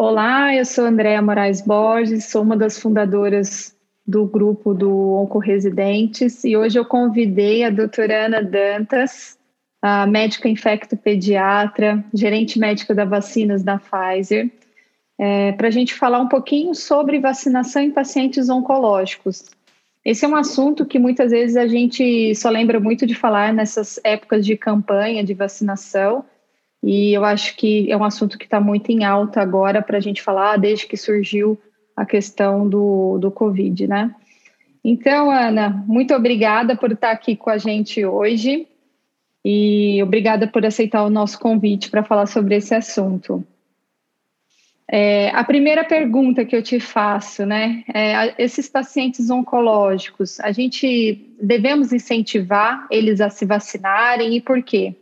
Olá, eu sou Andréa Moraes Borges, sou uma das fundadoras do grupo do Oncoresidentes e hoje eu convidei a doutora Ana Dantas, a médica infectopediatra, gerente médica da vacinas da Pfizer, para a gente falar um pouquinho sobre vacinação em pacientes oncológicos. Esse é um assunto que muitas vezes a gente só lembra muito de falar nessas épocas de campanha de vacinação, e eu acho que é um assunto que está muito em alta agora para a gente falar desde que surgiu a questão do Covid, né? Então, Ana, muito obrigada por estar aqui com a gente hoje e obrigada por aceitar o nosso convite para falar sobre esse assunto. A primeira pergunta que eu te faço, né? Esses pacientes oncológicos, a gente devemos incentivar eles a se vacinarem e por quê?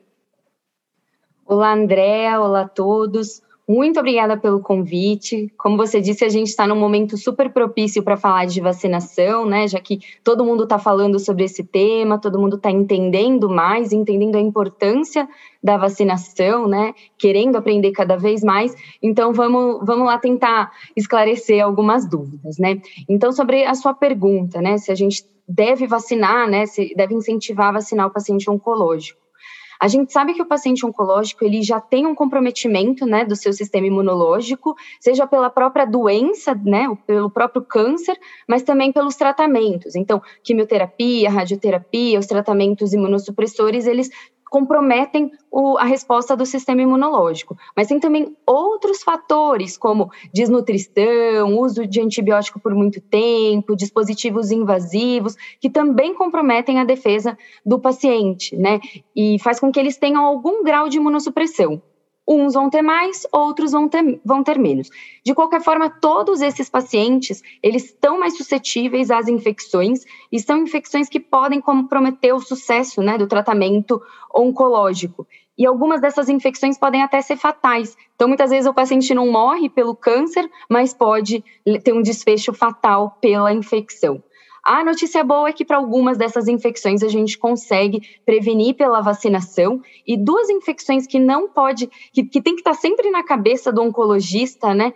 Olá, Andréa, olá a todos. Muito obrigada pelo convite. Como você disse, a gente está num momento super propício para falar de vacinação, né? Já que todo mundo está falando sobre esse tema, todo mundo está entendendo mais, entendendo a importância da vacinação, né? Querendo aprender cada vez mais. Então, vamos lá tentar esclarecer algumas dúvidas, né? Então, sobre a sua pergunta, né? Se a gente deve vacinar, né? Se deve incentivar a vacinar o paciente oncológico. A gente sabe que o paciente oncológico, ele já tem um comprometimento, né, do seu sistema imunológico, seja pela própria doença, né, pelo próprio câncer, mas também pelos tratamentos. Então, quimioterapia, radioterapia, os tratamentos imunossupressores, eles comprometem a resposta do sistema imunológico. Mas tem também outros fatores, como desnutrição, uso de antibiótico por muito tempo, dispositivos invasivos, que também comprometem a defesa do paciente, né? E faz com que eles tenham algum grau de imunossupressão. Uns vão ter mais, outros vão ter menos. De qualquer forma, todos esses pacientes, eles estão mais suscetíveis às infecções, e são infecções que podem comprometer o sucesso, né, do tratamento oncológico. E algumas dessas infecções podem até ser fatais. Então, muitas vezes o paciente não morre pelo câncer, mas pode ter um desfecho fatal pela infecção. A notícia boa é que para algumas dessas infecções a gente consegue prevenir pela vacinação, e duas infecções que não pode, que tem que estar sempre na cabeça do oncologista, né,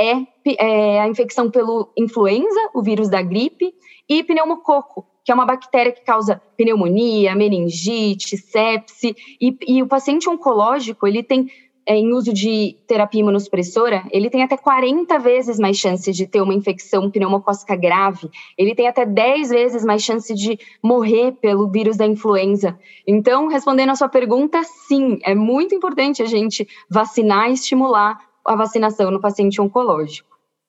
é a infecção pelo influenza, o vírus da gripe, e pneumococo, que é uma bactéria que causa pneumonia, meningite, sepse, e o paciente oncológico, ele tem em uso de terapia imunossupressora, ele tem até 40 vezes mais chance de ter uma infecção pneumocócica grave, ele tem até 10 vezes mais chance de morrer pelo vírus da influenza. Então, respondendo a sua pergunta, sim, é muito importante a gente vacinar e estimular a vacinação no paciente oncológico.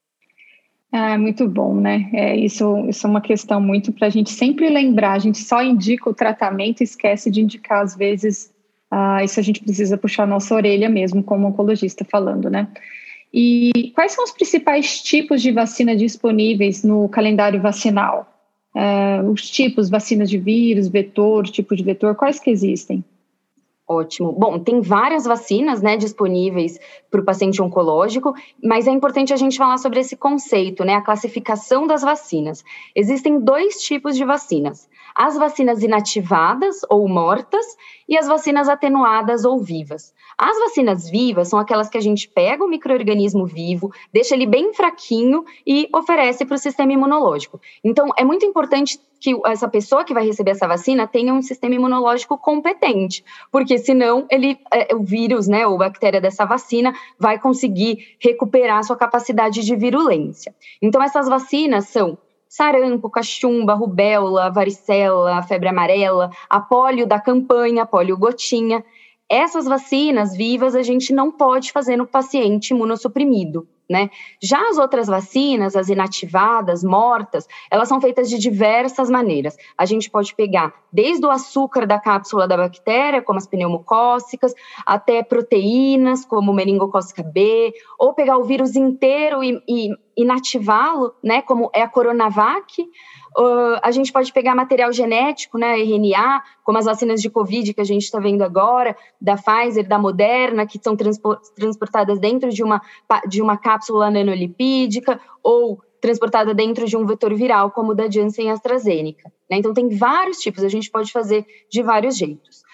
Muito bom, né? Isso é uma questão muito para a gente sempre lembrar, a gente só indica o tratamento e esquece de indicar, às vezes, isso a gente precisa puxar a nossa orelha mesmo, como oncologista falando, né? E quais são os principais tipos de vacina disponíveis no calendário vacinal? Os tipos, vacinas de vírus, vetor, tipo de vetor, quais que existem? Ótimo. Bom, tem várias vacinas, né, disponíveis para o paciente oncológico, mas é importante a gente falar sobre esse conceito, né, a classificação das vacinas. Existem dois tipos de vacinas: as vacinas inativadas ou mortas e as vacinas atenuadas ou vivas. As vacinas vivas são aquelas que a gente pega o micro-organismo vivo, deixa ele bem fraquinho e oferece para o sistema imunológico. Então, é muito importante que essa pessoa que vai receber essa vacina tenha um sistema imunológico competente, porque senão o vírus, né, ou bactéria dessa vacina vai conseguir recuperar sua capacidade de virulência. Então, essas vacinas são sarampo, cachumba, rubéola, varicela, febre amarela, a polio da campanha, a polio gotinha. Essas vacinas vivas a gente não pode fazer no paciente imunossuprimido, né? Já as outras vacinas, as inativadas, mortas, elas são feitas de diversas maneiras. A gente pode pegar desde o açúcar da cápsula da bactéria, como as pneumocócicas, até proteínas, como meningocócica B, ou pegar o vírus inteiro e inativá-lo, né, como é a Coronavac. A gente pode pegar material genético, né, RNA, como as vacinas de Covid que a gente está vendo agora, da Pfizer, da Moderna, que são transportadas dentro de uma cápsula nanolipídica, ou transportada dentro de um vetor viral, como o da Janssen e AstraZeneca, né? Então, tem vários tipos, a gente pode fazer de vários jeitos.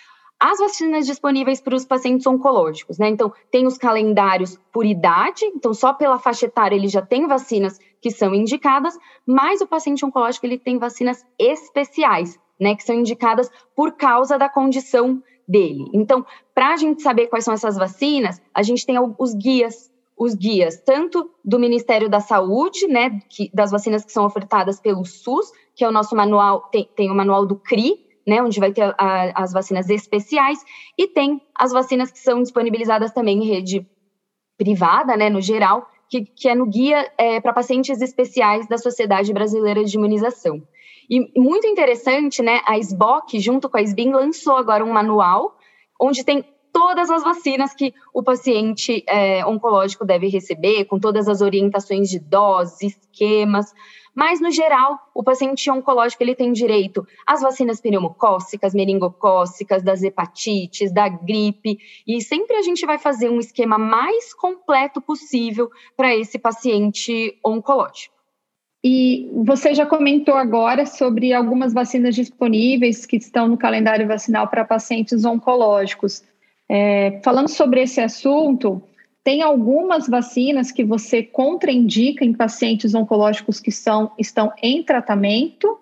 as vacinas disponíveis para os pacientes oncológicos, né? Então, tem os calendários por idade, então só pela faixa etária ele já tem vacinas que são indicadas, mas o paciente oncológico ele tem vacinas especiais, né? Que são indicadas por causa da condição dele. Então, para a gente saber quais são essas vacinas, a gente tem os guias tanto do Ministério da Saúde, né? Das vacinas que são ofertadas pelo SUS, que é o nosso manual, tem o manual do CRI, né, onde vai ter as vacinas especiais, e tem as vacinas que são disponibilizadas também em rede privada, né, no geral, que é no guia para pacientes especiais da Sociedade Brasileira de Imunização. E muito interessante, né, a SBOC, junto com a SBIM, lançou agora um manual, onde tem todas as vacinas que o paciente oncológico deve receber, com todas as orientações de doses, esquemas. Mas, no geral, o paciente oncológico ele tem direito às vacinas pneumocócicas, meningocócicas, das hepatites, da gripe, e sempre a gente vai fazer um esquema mais completo possível para esse paciente oncológico. E você já comentou agora sobre algumas vacinas disponíveis que estão no calendário vacinal para pacientes oncológicos. Falando sobre esse assunto, tem algumas vacinas que você contraindica em pacientes oncológicos que estão em tratamento?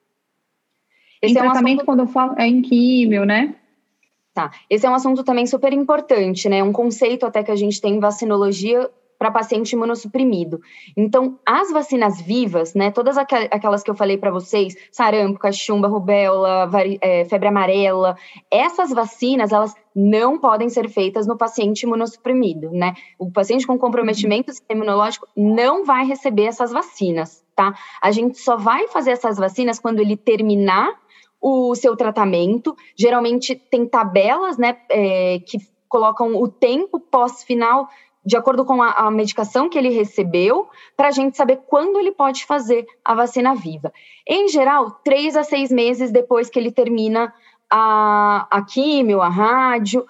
Esse tratamento, assunto... quando eu falo, é em químio, né? Tá. Esse é um assunto também super importante, né? Um conceito até que a gente tem em vacinologia para paciente imunossuprimido. Então, as vacinas vivas, né, todas aquelas que eu falei para vocês, sarampo, cachumba, rubéola, febre amarela, essas vacinas, elas não podem ser feitas no paciente imunossuprimido, né? O paciente com comprometimento imunológico não vai receber essas vacinas, tá? A gente só vai fazer essas vacinas quando ele terminar o seu tratamento. Geralmente tem tabelas, né, que colocam o tempo pós-final de acordo com a medicação que ele recebeu, para a gente saber quando ele pode fazer a vacina viva. Em geral, 3 a 6 meses depois que ele termina a químio, a rádio,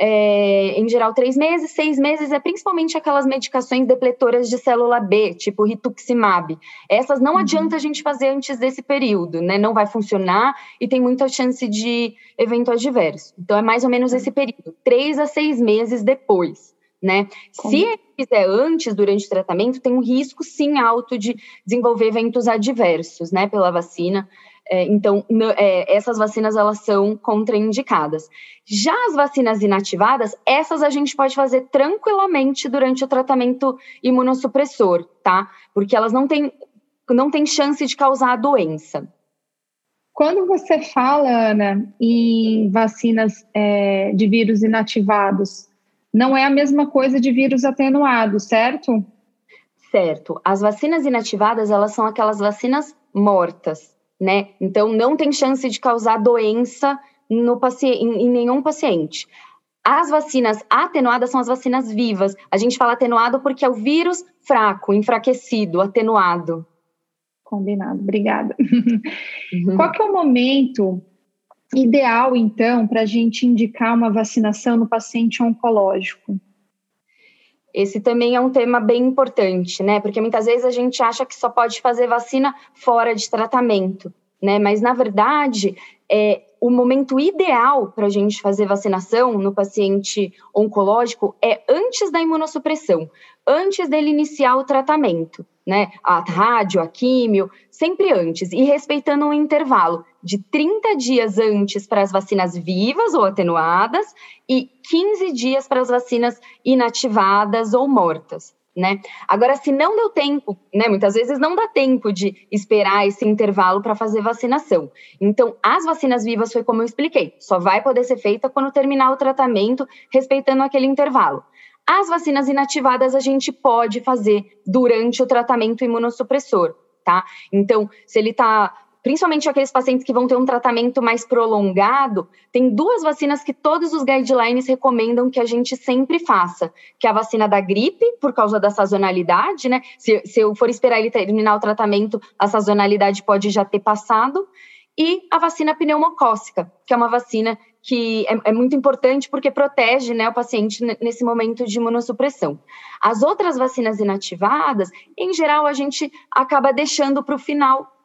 em geral 3 meses, 6 meses, principalmente aquelas medicações depletoras de célula B, tipo rituximab. Essas não adianta a gente fazer antes desse período, né? Não vai funcionar e tem muita chance de evento adverso. Então, é mais ou menos esse período, 3 a 6 meses depois. Né? Se ele fizer antes, durante o tratamento, tem um risco, sim, alto de desenvolver eventos adversos, né, pela vacina. Então, essas vacinas, elas são contraindicadas. Já as vacinas inativadas, essas a gente pode fazer tranquilamente durante o tratamento imunossupressor, tá? Porque elas não têm chance de causar a doença. Quando você fala, Ana, em vacinas de vírus inativados, não é a mesma coisa de vírus atenuado, certo? Certo. As vacinas inativadas, elas são aquelas vacinas mortas, né? Então, não tem chance de causar doença em nenhum paciente. As vacinas atenuadas são as vacinas vivas. A gente fala atenuado porque é o vírus fraco, enfraquecido, atenuado. Combinado, obrigada. Qual que é o momento ideal, então, para a gente indicar uma vacinação no paciente oncológico? Esse também é um tema bem importante, né? Porque muitas vezes a gente acha que só pode fazer vacina fora de tratamento, né? Mas, na verdade, o momento ideal para a gente fazer vacinação no paciente oncológico é antes da imunossupressão, antes dele iniciar o tratamento, né? A rádio, a químio, sempre antes, e respeitando um intervalo de 30 dias antes para as vacinas vivas ou atenuadas e 15 dias para as vacinas inativadas ou mortas, né? Agora, se não deu tempo, né? Muitas vezes não dá tempo de esperar esse intervalo para fazer vacinação. Então, as vacinas vivas foi como eu expliquei, só vai poder ser feita quando terminar o tratamento, respeitando aquele intervalo. As vacinas inativadas a gente pode fazer durante o tratamento imunossupressor, tá? Então, se ele está... Principalmente aqueles pacientes que vão ter um tratamento mais prolongado, tem 2 vacinas que todos os guidelines recomendam que a gente sempre faça, que é a vacina da gripe, por causa da sazonalidade, né? Se eu for esperar ele terminar o tratamento, a sazonalidade pode já ter passado, e a vacina pneumocócica, que é uma vacina que é muito importante porque protege, né, o paciente nesse momento de imunossupressão. As outras vacinas inativadas, em geral, a gente acaba deixando para o final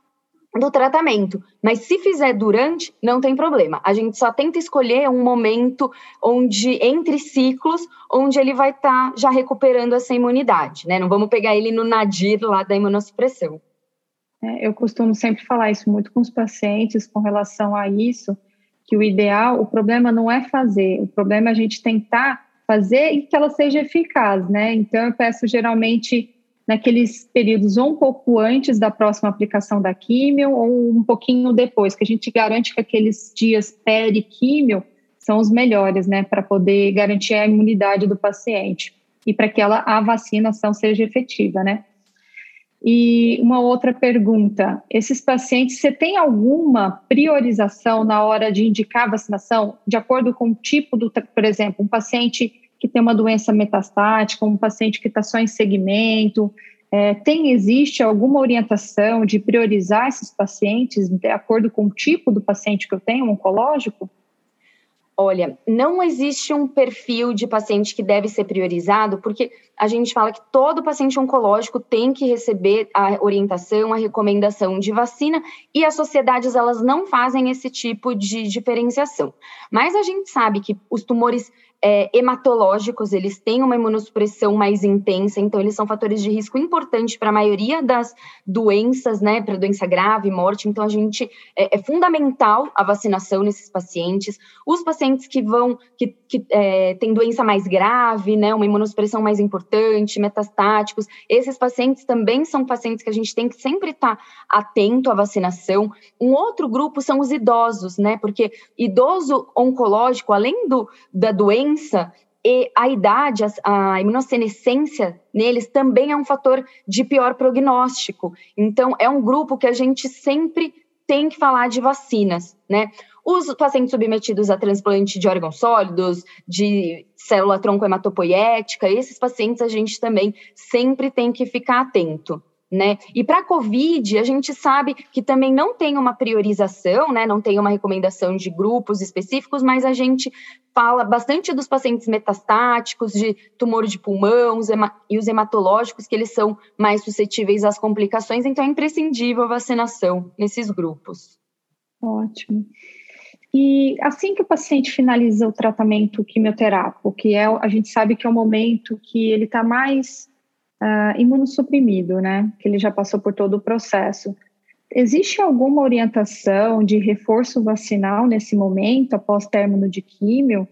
do tratamento, mas se fizer durante, não tem problema. A gente só tenta escolher um momento onde, entre ciclos, onde ele vai estar já recuperando essa imunidade, né? Não vamos pegar ele no nadir lá da imunossupressão. Eu costumo sempre falar isso muito com os pacientes com relação a isso, que o ideal, o problema não é fazer, o problema é a gente tentar fazer e que ela seja eficaz, né? Então eu peço geralmente naqueles períodos ou um pouco antes da próxima aplicação da químio ou um pouquinho depois, que a gente garante que aqueles dias peri-químio são os melhores, né, para poder garantir a imunidade do paciente e para que a vacinação seja efetiva, né? E uma outra pergunta, esses pacientes, você tem alguma priorização na hora de indicar a vacinação, de acordo com o tipo por exemplo, um paciente que tem uma doença metastática, um paciente que está só em segmento, existe alguma orientação de priorizar esses pacientes de acordo com o tipo do paciente que eu tenho, oncológico? Olha, não existe um perfil de paciente que deve ser priorizado, porque a gente fala que todo paciente oncológico tem que receber a orientação, a recomendação de vacina, e as sociedades, elas não fazem esse tipo de diferenciação. Mas a gente sabe que os tumores hematológicos, eles têm uma imunossupressão mais intensa, então eles são fatores de risco importantes para a maioria das doenças, né, para doença grave, morte, então é fundamental a vacinação nesses pacientes. Os pacientes que têm doença mais grave, né, uma imunossupressão mais importante, metastáticos, esses pacientes também são pacientes que a gente tem que sempre estar atento à vacinação. Um outro grupo são os idosos, né, porque idoso oncológico, além da doença, e a idade, a imunossenescência neles também é um fator de pior prognóstico. Então, é um grupo que a gente sempre tem que falar de vacinas, né? Os pacientes submetidos a transplante de órgãos sólidos, de célula-tronco hematopoiética, esses pacientes a gente também sempre tem que ficar atento, né? E para a COVID, a gente sabe que também não tem uma priorização, né? Não tem uma recomendação de grupos específicos, mas a gente fala bastante dos pacientes metastáticos, de tumor de pulmão, e os hematológicos, que eles são mais suscetíveis às complicações, então é imprescindível a vacinação nesses grupos. Ótimo. E assim que o paciente finaliza o tratamento quimioterápico, a gente sabe que é o momento que ele está mais imunossuprimido, né? Que ele já passou por todo o processo. Existe alguma orientação de reforço vacinal nesse momento, após término de químio?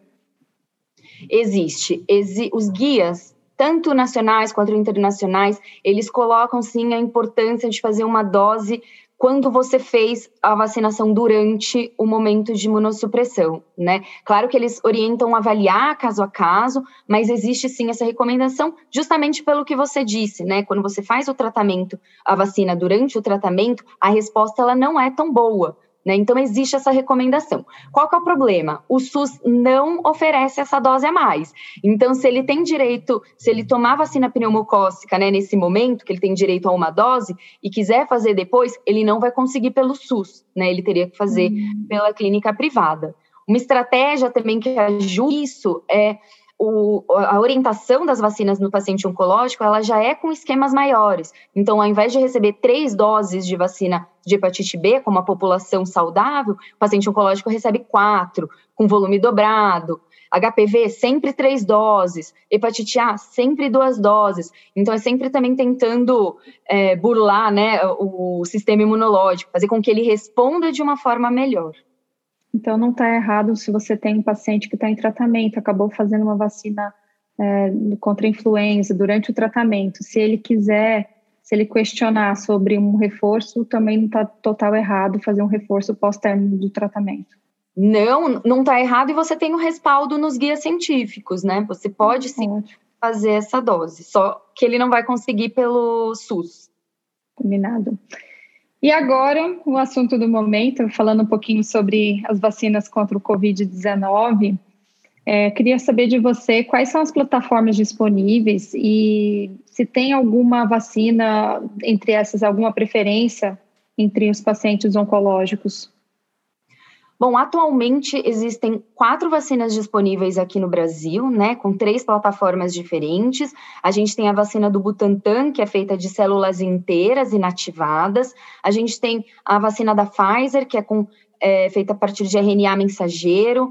Existe. Os guias, tanto nacionais quanto internacionais, eles colocam, sim, a importância de fazer uma dose quando você fez a vacinação durante o momento de imunossupressão, né? Claro que eles orientam avaliar caso a caso, mas existe sim essa recomendação justamente pelo que você disse, né? Quando você faz o tratamento, a vacina durante o tratamento, a resposta ela não é tão boa, né? Então existe essa recomendação. Qual que é o problema? O SUS não oferece essa dose a mais. Então, se ele tomar a vacina pneumocócica, né, nesse momento, que ele tem direito a uma dose, e quiser fazer depois, ele não vai conseguir pelo SUS, né? Ele teria que fazer pela clínica privada. Uma estratégia também que ajuda isso é a orientação das vacinas no paciente oncológico, ela já é com esquemas maiores. Então, ao invés de receber 3 doses de vacina de hepatite B, como a população saudável, o paciente oncológico recebe 4, com volume dobrado. HPV, sempre 3 doses. Hepatite A, sempre 2 doses. Então, é sempre também tentando burlar, né, o sistema imunológico, fazer com que ele responda de uma forma melhor. Então, não está errado se você tem um paciente que está em tratamento, acabou fazendo uma vacina contra a influenza durante o tratamento. Se ele questionar sobre um reforço, também não está total errado fazer um reforço pós-término do tratamento. Não está errado, e você tem o respaldo nos guias científicos, né? Você pode sim fazer essa dose, só que ele não vai conseguir pelo SUS. Combinado. E agora, o assunto do momento, falando um pouquinho sobre as vacinas contra o Covid-19, queria saber de você quais são as plataformas disponíveis e se tem alguma vacina, entre essas, alguma preferência entre os pacientes oncológicos. Bom, atualmente existem 4 vacinas disponíveis aqui no Brasil, né, com 3 plataformas diferentes. A gente tem a vacina do Butantan, que é feita de células inteiras inativadas. A gente tem a vacina da Pfizer, que é feita a partir de RNA mensageiro,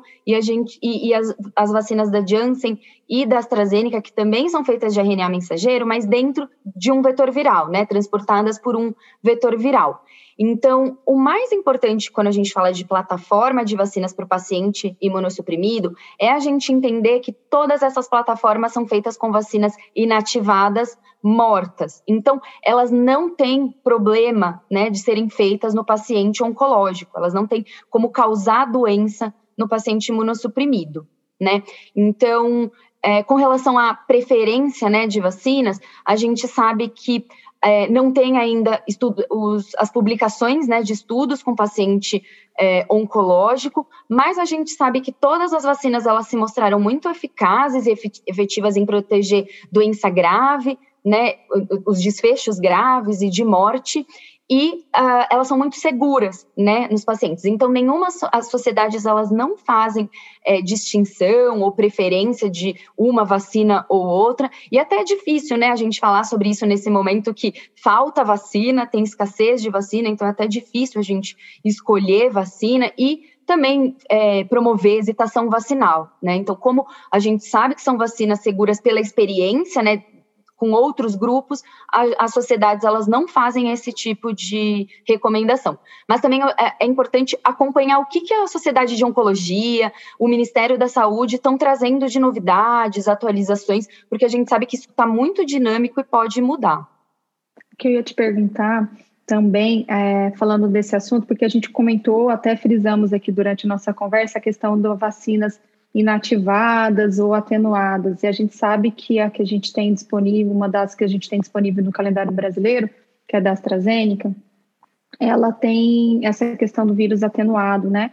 e as vacinas da Janssen e da AstraZeneca, que também são feitas de RNA mensageiro, mas dentro de um vetor viral, né, transportadas por um vetor viral. Então, o mais importante quando a gente fala de plataforma de vacinas para o paciente imunossuprimido é a gente entender que todas essas plataformas são feitas com vacinas inativadas, mortas. Então, elas não têm problema, né, de serem feitas no paciente oncológico, elas não têm como causar doença no paciente imunossuprimido, né? Então, com relação à preferência, né, de vacinas, a gente sabe que não tem ainda as publicações, né, de estudos com paciente oncológico, mas a gente sabe que todas as vacinas elas se mostraram muito eficazes e efetivas em proteger doença grave, né, os desfechos graves e de morte, e elas são muito seguras, né, nos pacientes. Então, as sociedades elas não fazem distinção ou preferência de uma vacina ou outra, e até é difícil, né, a gente falar sobre isso nesse momento que falta vacina, tem escassez de vacina, então é até difícil a gente escolher vacina e também promover hesitação vacinal, né, então como a gente sabe que são vacinas seguras pela experiência, né, com outros grupos, as sociedades elas não fazem esse tipo de recomendação. Mas também é importante acompanhar o que a Sociedade de Oncologia, o Ministério da Saúde estão trazendo de novidades, atualizações, porque a gente sabe que isso está muito dinâmico e pode mudar. O que eu ia te perguntar também, falando desse assunto, porque a gente comentou, até frisamos aqui durante a nossa conversa, a questão das vacinas inativadas ou atenuadas, e a gente sabe que a que a gente tem disponível, uma das que a gente tem disponível no calendário brasileiro, que é da AstraZeneca, ela tem essa questão do vírus atenuado, né?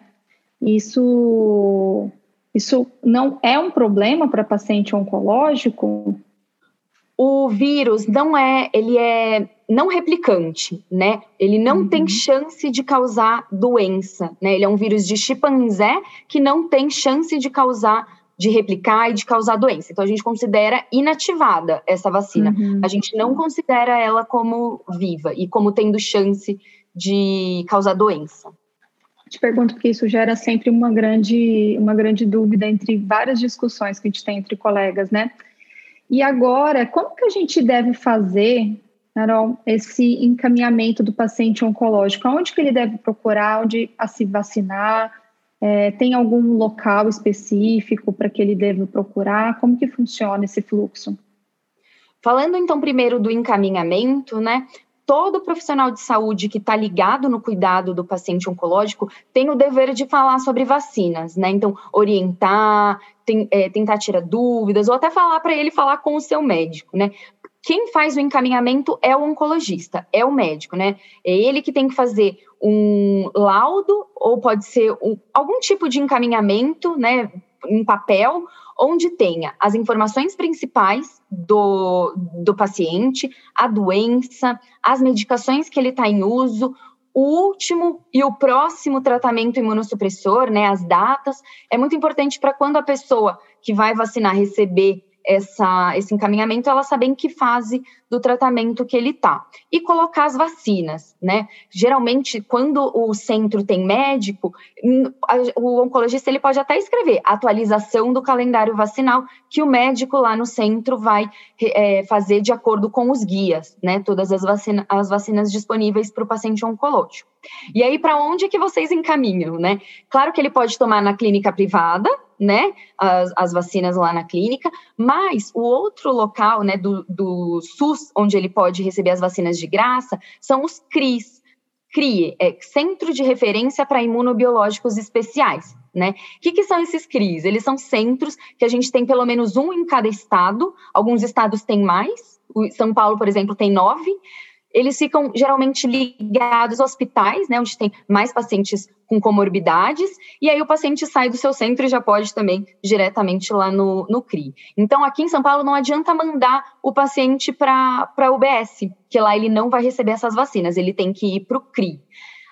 Isso não é um problema para paciente oncológico? O vírus ele é não replicante, né? Ele não tem chance de causar doença, né? Ele é um vírus de chimpanzé que não tem chance de replicar e de causar doença. Então, a gente considera inativada essa vacina. A gente não considera ela como viva e como tendo chance de causar doença. Te pergunto porque isso gera sempre uma grande dúvida entre várias discussões que a gente tem entre colegas, né? E agora, como que a gente deve fazer, Carol, esse encaminhamento do paciente oncológico? Aonde que ele deve procurar, onde a se vacinar? Tem algum local específico para que ele deve procurar? Como que funciona esse fluxo? Falando então primeiro do encaminhamento, né? Todo profissional de saúde que está ligado no cuidado do paciente oncológico tem o dever de falar sobre vacinas, né? Então, orientar, tentar tirar dúvidas, ou até falar para ele falar com o seu médico, né? Quem faz o encaminhamento é o oncologista, é o médico, né? É ele que tem que fazer um laudo, ou pode ser algum tipo de encaminhamento, né? Em papel, onde tenha as informações principais do paciente, a doença, as medicações que ele está em uso, o último e o próximo tratamento imunossupressor, né, as datas. É muito importante para quando a pessoa que vai vacinar receber esse encaminhamento, ela saber em que fase do tratamento que ele está. E colocar as vacinas, né? Geralmente, quando o centro tem médico, o oncologista ele pode até escrever atualização do calendário vacinal, que o médico lá no centro vai fazer de acordo com os guias, né? Todas as vacinas disponíveis para o paciente oncológico. E aí, para onde que vocês encaminham, né? Claro que ele pode tomar na clínica privada, né, as vacinas lá na clínica, mas o outro local, né, do SUS, onde ele pode receber as vacinas de graça, são os CRIs. CRI é Centro de Referência para Imunobiológicos Especiais, né? O que são esses CRIs? Eles são centros que a gente tem pelo menos um em cada estado, alguns estados têm mais, o São Paulo, por exemplo, tem 9. Eles ficam geralmente ligados a hospitais, né, onde tem mais pacientes com comorbidades, e aí o paciente sai do seu centro e já pode também diretamente lá no CRI. Então, aqui em São Paulo, não adianta mandar o paciente para a UBS, que lá ele não vai receber essas vacinas, ele tem que ir para o CRI.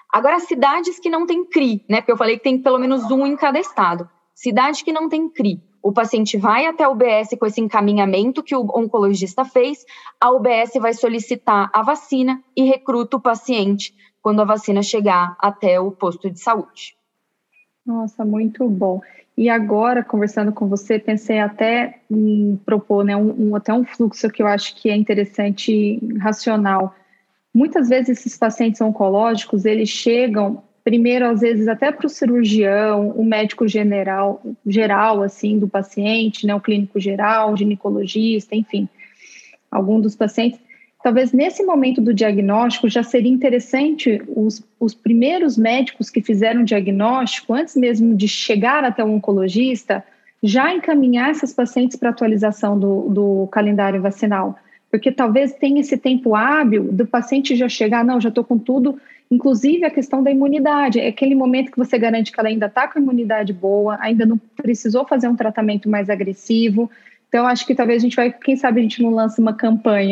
Agora, cidades que não têm CRI, né? Porque eu falei que tem pelo menos um em cada estado. Cidade que não tem CRI. O paciente vai até a UBS com esse encaminhamento que o oncologista fez, a UBS vai solicitar a vacina e recruta o paciente quando a vacina chegar até o posto de saúde. Nossa, muito bom. E agora, conversando com você, pensei até em propor, né, até um fluxo que eu acho que é interessante, racional. Muitas vezes esses pacientes oncológicos, eles chegam primeiro, às vezes, até para o cirurgião, o médico geral, assim, do paciente, né, o clínico geral, o ginecologista, enfim, algum dos pacientes. Talvez nesse momento do diagnóstico já seria interessante os primeiros médicos que fizeram o diagnóstico, antes mesmo de chegar até o oncologista, já encaminhar essas pacientes para atualização do calendário vacinal. Porque talvez tenha esse tempo hábil do paciente já chegar, não, já estou com tudo, inclusive a questão da imunidade, é aquele momento que você garante que ela ainda está com a imunidade boa, ainda não precisou fazer um tratamento mais agressivo. Então, acho que talvez a gente vai, quem sabe a gente não lança uma campanha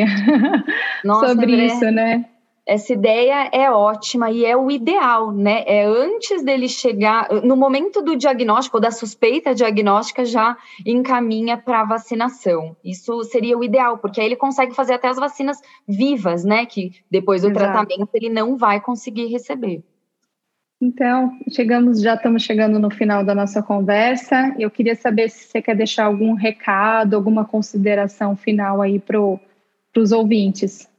sobre André, isso, né? Essa ideia é ótima e é o ideal, né? É antes dele chegar, no momento do diagnóstico, ou da suspeita diagnóstica, já encaminha para a vacinação. Isso seria o ideal, porque aí ele consegue fazer até as vacinas vivas, né? Que depois do tratamento ele não vai conseguir receber. Então, já estamos chegando no final da nossa conversa. Eu queria saber se você quer deixar algum recado, alguma consideração final aí para os ouvintes.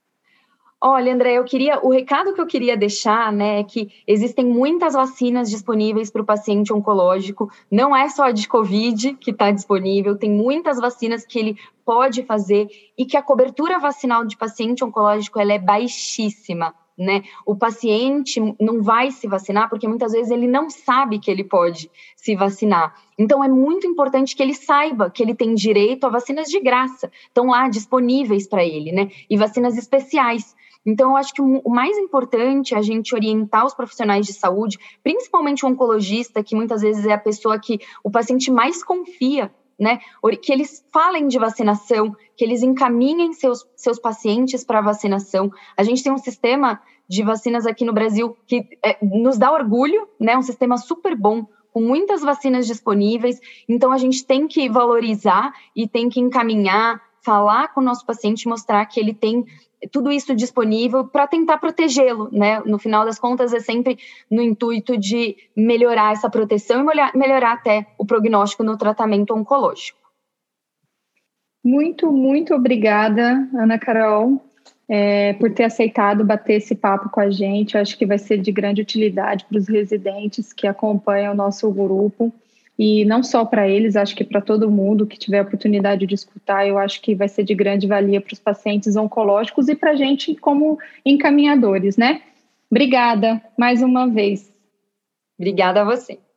Olha, André, o recado que eu queria deixar, né, é que existem muitas vacinas disponíveis para o paciente oncológico, não é só a de Covid que está disponível, tem muitas vacinas que ele pode fazer e que a cobertura vacinal de paciente oncológico ela é baixíssima, né? O paciente não vai se vacinar porque muitas vezes ele não sabe que ele pode se vacinar. Então, é muito importante que ele saiba que ele tem direito a vacinas de graça, estão lá disponíveis para ele, né? E vacinas especiais. Então, eu acho que o mais importante é a gente orientar os profissionais de saúde, principalmente o oncologista, que muitas vezes é a pessoa que o paciente mais confia, né? Que eles falem de vacinação, que eles encaminhem seus pacientes para vacinação. A gente tem um sistema de vacinas aqui no Brasil que nos dá orgulho, né? Um sistema super bom, com muitas vacinas disponíveis. Então, a gente tem que valorizar e tem que encaminhar, falar com o nosso paciente, mostrar que ele tem tudo isso disponível para tentar protegê-lo, né? No final das contas, é sempre no intuito de melhorar essa proteção e melhorar até o prognóstico no tratamento oncológico. Muito, muito obrigada, Ana Carol, por ter aceitado bater esse papo com a gente. Eu acho que vai ser de grande utilidade para os residentes que acompanham o nosso grupo. E não só para eles, acho que para todo mundo que tiver a oportunidade de escutar, eu acho que vai ser de grande valia para os pacientes oncológicos e para a gente como encaminhadores, né? Obrigada mais uma vez. Obrigada a você.